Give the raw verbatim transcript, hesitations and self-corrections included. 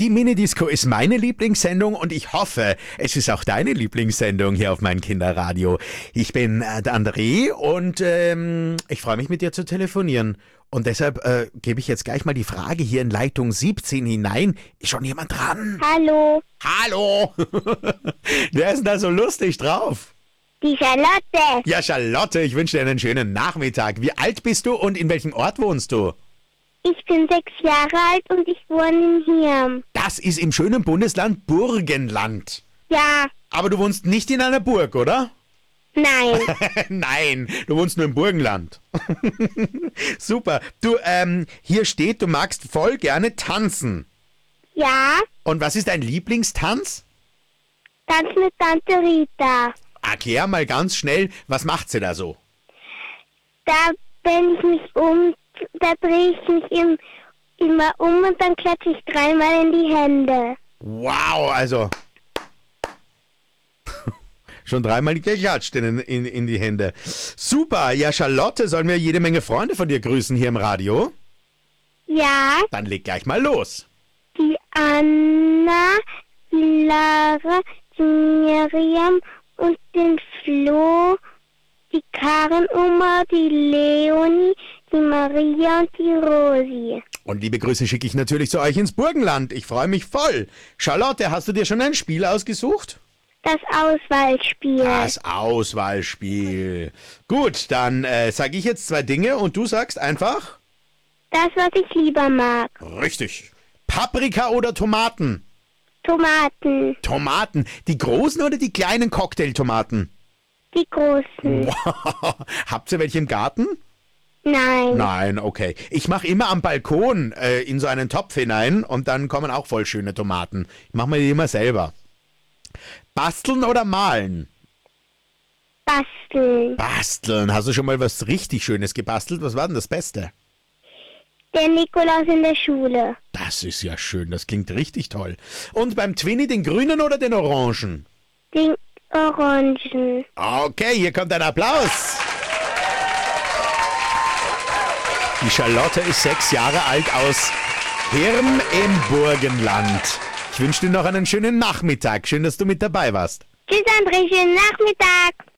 Die Minidisco ist meine Lieblingssendung und ich hoffe, es ist auch deine Lieblingssendung hier auf mein Kinderradio. Ich bin äh, der André und ähm, ich freue mich, mit dir zu telefonieren. Und deshalb äh, gebe ich jetzt gleich mal die Frage hier in Leitung siebzehn hinein. Ist schon jemand dran? Hallo, Hallo! Wer ist denn da so lustig drauf? die Charlotte. Ja, Charlotte, ich wünsche dir einen schönen Nachmittag. Wie alt bist du und in welchem Ort wohnst du? Ich bin sechs Jahre alt und ich wohne in Hirn. Das ist im schönen Bundesland Burgenland. Ja, Aber du wohnst nicht in einer Burg, oder? nein. Nein, du wohnst nur im Burgenland. Super. Du, ähm, hier steht, du magst voll gerne tanzen. Ja, Und was ist dein Lieblingstanz? Tanz mit Tante Rita. Erklär mal ganz schnell, was macht sie da so? Da, wenn ich mich um, da drehe ich mich im, immer um und dann klatsche ich dreimal in die Hände. Wow, also schon dreimal geklatscht in, in, in die Hände. Super, ja Charlotte, sollen wir jede Menge Freunde von dir grüßen hier im Radio? Ja, Dann leg gleich mal los. die Anna, die Lara, die Miriam und den Flo, die Karin Oma, die Leonie, die Maria und die Rosi. Und liebe Grüße schicke ich natürlich zu euch ins Burgenland. Ich freue mich voll. Charlotte, hast du dir schon ein Spiel ausgesucht? Das Auswahlspiel. Das Auswahlspiel. Gut, dann äh, sage ich jetzt zwei Dinge und du sagst einfach? Das, was ich lieber mag. Richtig. Paprika oder Tomaten? Tomaten. Tomaten. Die großen oder die kleinen Cocktailtomaten? Die großen. Habt ihr welche im Garten? Nein. Nein, okay. Ich mache immer am Balkon äh, in so einen Topf hinein und dann kommen auch voll schöne Tomaten. Ich mache mir die immer selber. Basteln oder malen? Basteln. Basteln. Hast du schon mal was richtig Schönes gebastelt? Was war denn das Beste? Der Nikolaus in der Schule. Das ist ja schön. Das klingt richtig toll. Und beim Twinny den grünen oder den orangen? Den Orangen. Okay, hier kommt ein Applaus. Die Charlotte ist sechs Jahre alt aus Hirn im Burgenland. Ich wünsche dir noch einen schönen Nachmittag. Schön, dass du mit dabei warst. Tschüss, André. Schönen Nachmittag.